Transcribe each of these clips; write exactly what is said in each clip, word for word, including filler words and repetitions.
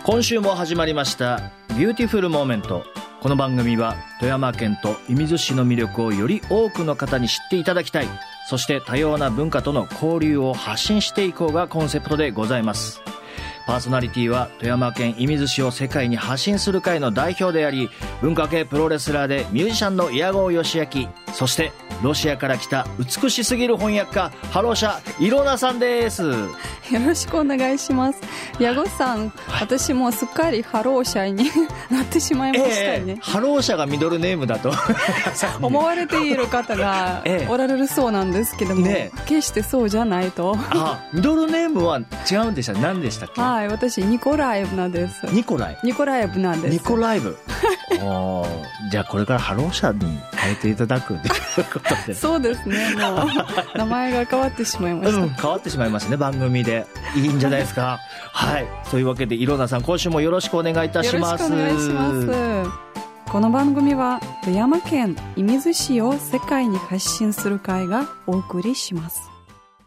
今週も始まりましたビューティフルモーメント。この番組は富山県と射水市の魅力をより多くの方に知っていただきたい、そして多様な文化との交流を発信していこうがコンセプトでございます。パーソナリティは富山県射水市を世界に発信する会の代表であり、文化系プロレスラーでミュージシャンの矢後義明、そしてロシアから来た美しすぎる翻訳家ハローシャイロナさんです。よろしくお願いします。矢後さん、はい、私もすっかりハローシャになってしまいましたね、えー、 ハローシャがミドルネームだと思われている方がおられるそうなんですけども、ね、決してそうじゃないと。 あ、ミドルネームは違うんでした。何でしたっけ？ はい、私ニコライブなんです。 ニコライニコライブなんです。 ニコライブおじゃあこれからハローシャに変えていただくということでそうですね、もう名前が変わってしまいました、 うん、変わってしまいましたね、番組で。いいんじゃないですかはい、そういうわけでイロナさん、今週もよろしくお願いいたします。 よろしくお願いします。この番組は富山県射水市を世界に発信する会がお送りします。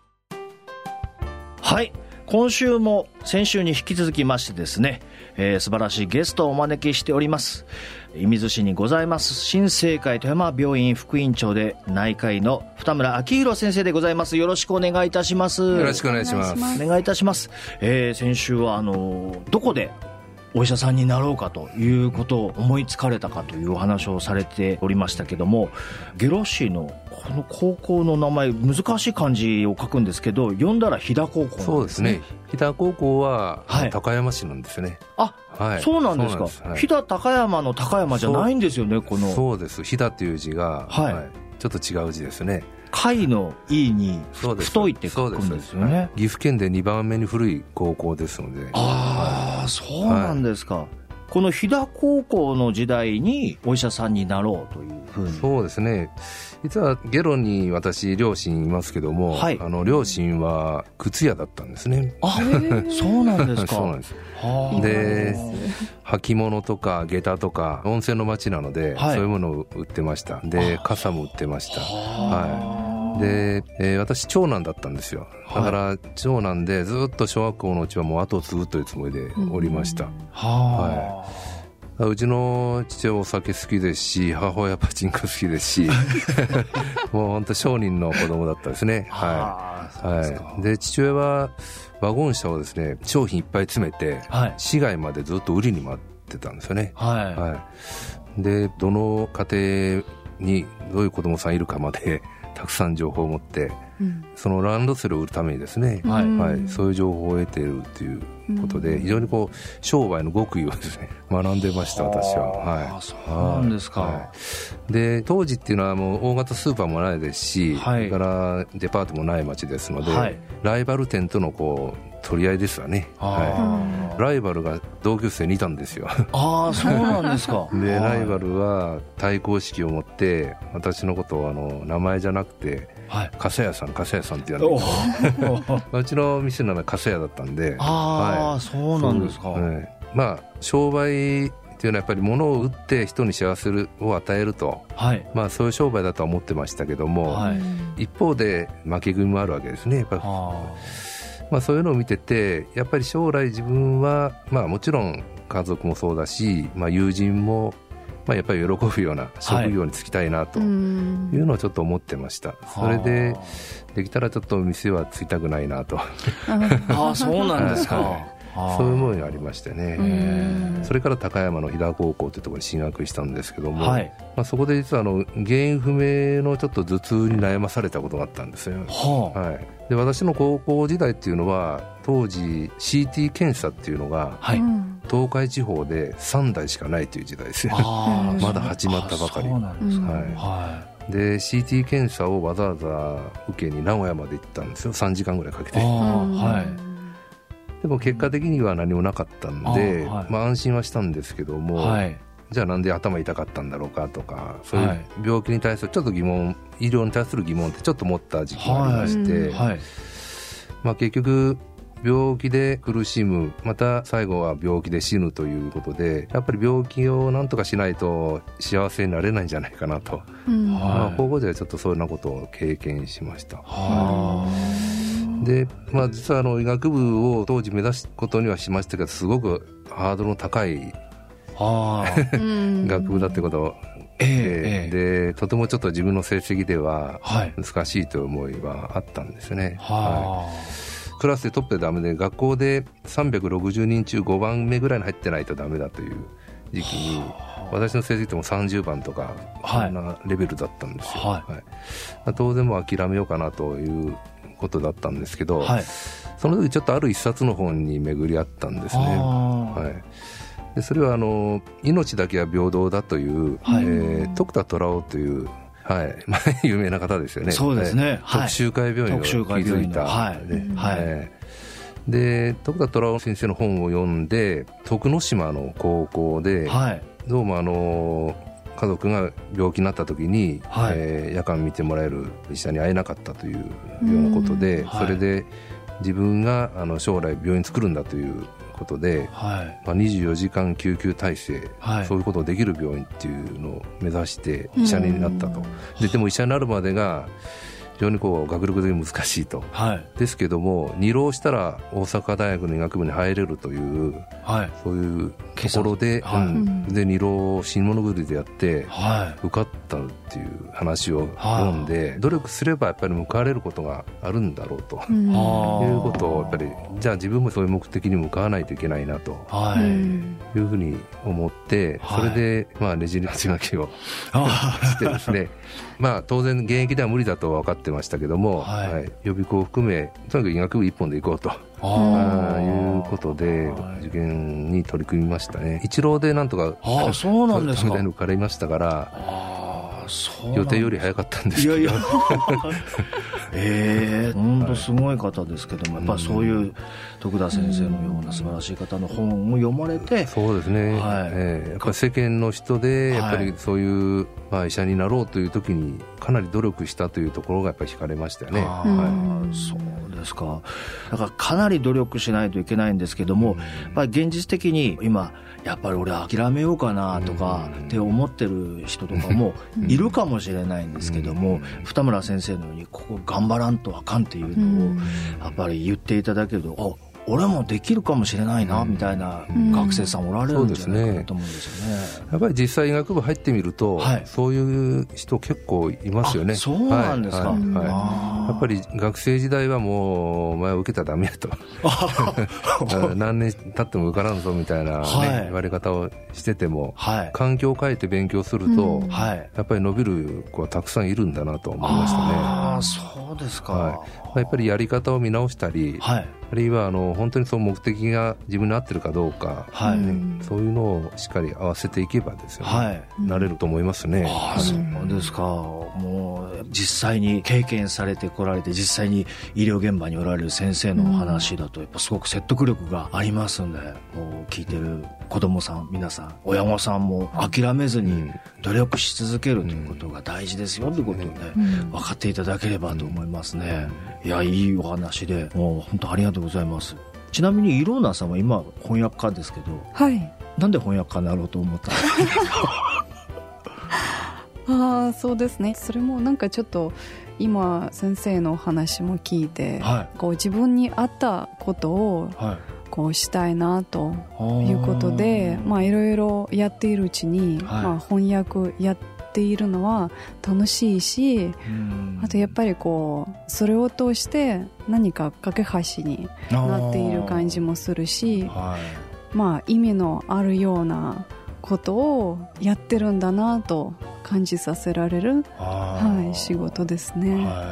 はい、今週も先週に引き続きましてですね、えー、素晴らしいゲストをお招きしております。射水市にございます新生会富山病院副院長で内科医の二村明宏先生でございます。よろしくお願いいたします。 よろしくお願いします。 お願いいたします。えー、先週はあのどこでお医者さんになろうかということを思いつかれたかというお話をされておりましたけども、下呂市のこの高校の名前難しい漢字を書くんですけど、読んだら飛騨高校なんですね。 そうですね、飛騨高校は、はい、高山市なんですね。 あ、はい、そうなんですか。です、はい、飛騨高山の高山じゃないんですよね。このそうです、飛騨という字が、はいはい、ちょっと違う字ですね。 貝のいに太いって書くんですよね。 岐阜県でにばんめに古い高校ですので。 ああ、はい、そうなんですか、はい。この飛騨高校の時代にお医者さんになろうというふうに。 そうですね、実は下呂に私両親いますけども、はい、あの両親は靴屋だったんですね。 あ、そうなんですか。 そうなんです。で、履物とか下駄とか温泉の町なので、はい、そういうものを売ってました。で、傘も売ってました。はい。で、えー、私長男だったんですよ。だから長男でずっと小学校のうちはもう後を継ぐというつもりでおりました。うん、はい。うちの父はお酒好きですし、母親パチンコ好きですしもう本当商人の子供だったですね。はい、はい、で父親はワゴン車をですね、商品いっぱい詰めて、はい、市外までずっと売りに回ってたんですよね。はい、はい、でどの家庭にどういう子供さんいるかまでたくさん情報を持って、うん、そのランドセルを売るためにですね、はいはい、そういう情報を得ているということで、うん、非常にこう商売の極意をですね学んでました、私は。はい、 そうなんですか。はい、 で当時っていうのはもう大型スーパーもないですし、はい、それからデパートもない町ですので、はい、ライバル店とのこう取り合いですわね。はい、ライバルが同級生にいたんですよ。 ああ、そうなんですか。 でライバルは対抗意識を持って私のことをあの名前じゃなくて、はい、傘屋さん傘屋さんって言われてうちの店の名前傘屋だったんで。 ああ、はい、そうなんですか。 はい、まあ商売っていうのはやっぱり物を売って人に幸せを与えると、はい、まあそういう商売だとは思ってましたけども、はい、一方で負け組もあるわけですね。やっぱりまあ、そういうのを見てて、やっぱり将来自分は、まあ、もちろん家族もそうだし、まあ、友人も、まあ、やっぱり喜ぶような職業に就きたいなというのをちょっと思ってました。はい、それでできたらちょっと店はついたくないなと。 ああ、そうなんですか。はいそういう思いがありましてね。それから高山の飛騨高校というところに進学したんですけども、はい、まあ、そこで実はあの原因不明のちょっと頭痛に悩まされたことがあったんですよ。はあ、はい、で私の高校時代っていうのは当時 シーティー 検査っていうのが、はい、東海地方でさんだいしかないという時代ですよ。まだ始まったばかり。そうなんですか。はいはい、で シーティー 検査をわざわざ受けに名古屋まで行ったんですよ。さんじかんぐらいかけて。あ、はい、でも結果的には何もなかったんで、はい、まあ、安心はしたんですけども、はい、じゃあなんで頭痛かったんだろうかとか、そういう病気に対するちょっと疑問、医療に対する疑問ってちょっと持った時期がありまして、はいはい、まあ、結局病気で苦しむ、また最後は病気で死ぬということで、やっぱり病気をなんとかしないと幸せになれないんじゃないかなと、うん、まあ、高校ではちょっとそんなことを経験しました。はい、で、まあ、実はあの医学部を当時目指すことにはしましたけど、すごくハードルの高い学部だってことを、えーえー、でとてもちょっと自分の成績では難しいという思いはあったんですね、はい、クラスでトップでダメで学校でさんびゃくろくじゅうにん中ごばんめぐらいに入ってないとダメだという時期に私の成績でもさんじゅうばんとかそんなレベルだったんですよ、はいはい、当然もう諦めようかなということだったんですけど、はい、その時ちょっとある一冊の本に巡り合ったんですね、はい、でそれはあの命だけは平等だという、はい、えー、徳田虎雄という、はい、まあ、有名な方ですよね。そうですね、はい、徳洲会病院を築いた、はいね、はい、えー、で徳田虎雄先生の本を読んで徳之島の高校で、はい、どうもあの家族が病気になった時に、はい、えー、夜間見てもらえる医者に会えなかったというようなことで、はい、それで自分があの将来病院作るんだということで、はい、まあ、にじゅうよじかん救急体制、はい、そういうことをできる病院っていうのを目指して医者になったと。で、でも医者になるまでが非常にこう学力的に難しいと、はい、ですけども二浪したら大阪大学の医学部に入れるという、はい、そういうところで、はい、うん、で二浪死に物狂いでやって、はい、受かったっていう話を読んで、はい、努力すればやっぱり報われることがあるんだろうと、うん、いうことをやっぱりじゃあ自分もそういう目的に向かわないといけないなと、はい、いうふうに思って、はい、それで、まあ、ねじり鉢巻きをしてですねまあ当然現役では無理だとは分かってましたけども、はいはい、予備校を含めとにかく医学部一本で行こうとあいうことで受験に取り組みましたね。一浪でなんとかあそうなんですか抜かれましたから、あそう予定より早かったんですけど、いやいやええー、本当すごい方ですけども、やっぱりそういう徳田先生のような素晴らしい方の本を読まれて、そうですね、はい、えー、やっぱり世間の人でやっぱりそういう、はい、まあ、医者になろうという時にかなり努力したというところがやっぱり惹かれましたよね。あ、はい、そうですか。だからかなり努力しないといけないんですけども、やっぱり現実的に今やっぱり俺諦めようかなとかって思ってる人とかもいるかもしれないんですけども、二村先生のようにここ頑張らんとあかんっていうのをやっぱり言っていただけると、あ、俺もできるかもしれないなみたいな学生さんおられるんじゃないかなと思うんですよね。うん、やっぱり実際医学部入ってみると、はい、そういう人結構いますよね。そうなんですか。はいはいはい、やっぱり学生時代はもうお前は受けたらダメやと何年経っても受からんぞみたいな、ね、はい、言われ方をしてても、はい、環境を変えて勉強すると、うん、やっぱり伸びる子はたくさんいるんだなと思いましたね。ああ、そうですか。はい、やっぱりやり方を見直したり、はい、あるいはあの本当にその目的が自分に合ってるかどうか、はい、ね、そういうのをしっかり合わせていけばですよね、はい、なれると思いますね。あ、はい、そうですか。もう実際に経験されてこられて実際に医療現場におられる先生の話だとやっぱすごく説得力がありますんで、もう聞いてる子どもさん皆さん親御さんも諦めずに努力し続けるということが大事ですよということをね、うん、分かっていただければと思いますね。いや、いいお話でもう本当ありがとうございます。ちなみにイローナさんは今翻訳家ですけど、はい、なんで翻訳家になろうと思ったんですか？ ああ、そうですね。それもなんかちょっと今先生の話も聞いて、はい、こう自分に合ったことをこうしたいなということで、まあいろいろやっているうちに、はい、まあ翻訳やっているのは楽しいし、あとやっぱりこうそれを通して何か架け橋になっている感じもするし、はい、まあ意味のあるようなことをやってるんだなと感じさせられる、はい、仕事ですね。はいはい、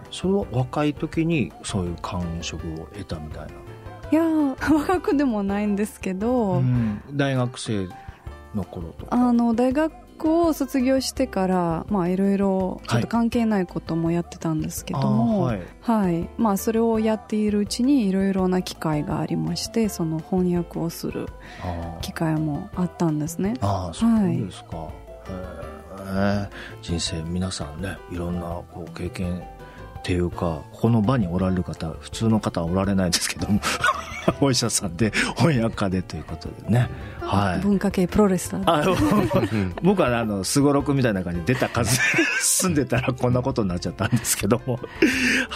それは若い時にそういう感触を得たみたいな？ いや、若くでもないんですけど、うん、 大学生の頃とか、 あの大学を卒業してからまあいろいろちょっと関係ないこともやってたんですけども、はいはい、まあ、それをやっているうちにいろいろな機会がありまして、その翻訳をする機会もあったんですね。 ああ、そうですか。はい、へえ、人生皆さんね、いろんなこう経験っていうか、ここの場におられる方普通の方はおられないですけどもお医者さんで翻訳家でということでね、はい、 文化系プロレスラーで僕はあのすごろくみたいな感じで出た数住んでたらこんなことになっちゃったんですけども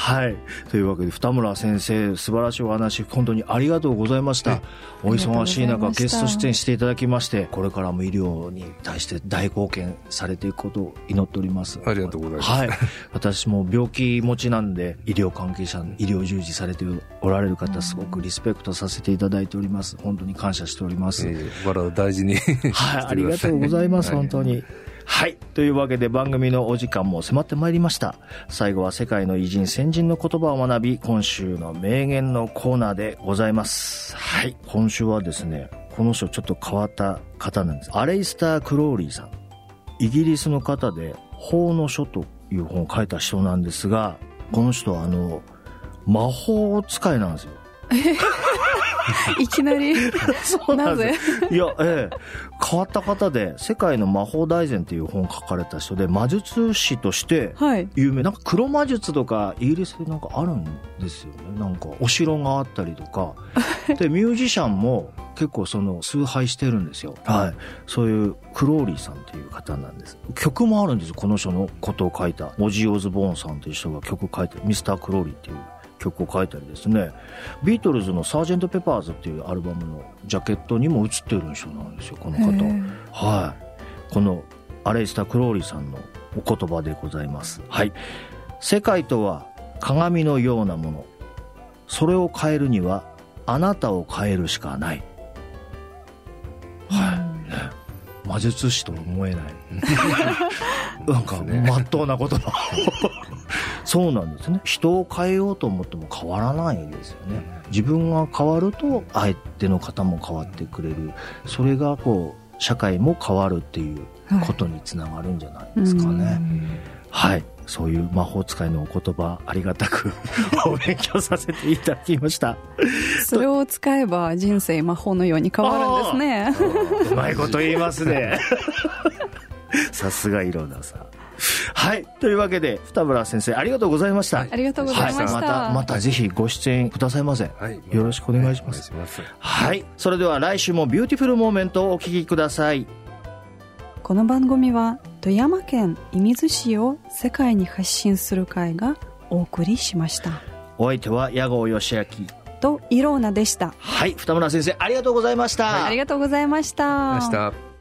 はい、というわけで二村先生、素晴らしいお話本当にありがとうございました。お忙しい中ゲスト出演していただきまして、これからも医療に対して大貢献されていくことを祈っております。 ありがとうございます。 はい、私も病気持ちなんで、医療関係者、医療従事されておられる方、すごくリスペクトさせていただいております。本当に感謝しております。 えー、我々大事にはい、ありがとうございます。本当に。はい、というわけで番組のお時間も迫ってまいりました。最後は世界の偉人先人の言葉を学び、今週の名言のコーナーでございます。はい、今週はですね、この人ちょっと変わった方なんです。アレイスター・クローリーさん、イギリスの方で法の書という本を書いた人なんですが、この人はあの魔法使いなんですよ。 いきなりそうなんですなぜいや、ええ、変わった方で、世界の魔法大全っていう本を書かれた人で、魔術師として有名、はい、なんか黒魔術とかイギリスでなんかあるんですよね。なんかお城があったりとかで、ミュージシャンも結構その崇拝してるんですよ。はい、そういうクローリーさんっていう方なんです。曲もあるんですよ。この人のことを書いたオジー・オズボーンさんという人が曲を書いてるミスター・クローリーっていう曲を書いたりですね、ビートルズのサージェント・ペパーズっていうアルバムのジャケットにも写ってる人なんですよ、この方。はい、このアレイスター・クローリーさんのお言葉でございます。はい、世界とは鏡のようなもの、それを変えるにはあなたを変えるしかない。はい、ね、魔術師とは思えないなんかまっとうな言葉そうなんですね。人を変えようと思っても変わらないですよね。自分が変わると相手の方も変わってくれる、それがこう社会も変わるっていうことにつながるんじゃないですかね。はい、はい、そういう魔法使いのお言葉、ありがたくお勉強させていただきましたそれを使えば人生魔法のように変わるんですね。 うまいこと言いますねさすが色田さん。はい、というわけで二村先生、ありがとうございました。 ありがとうございました。 はい、またまたぜひご出演くださいませ。はい、よろしくお願いします。はい、それでは来週もビューティフルモーメントをお聞きください。 この番組は富山県射水市を世界に発信する会がお送りしました。 お相手は矢後義明とイローナでした。 はい、二村先生、ありがとうございました。 ありがとうございました。 ありがとうございました。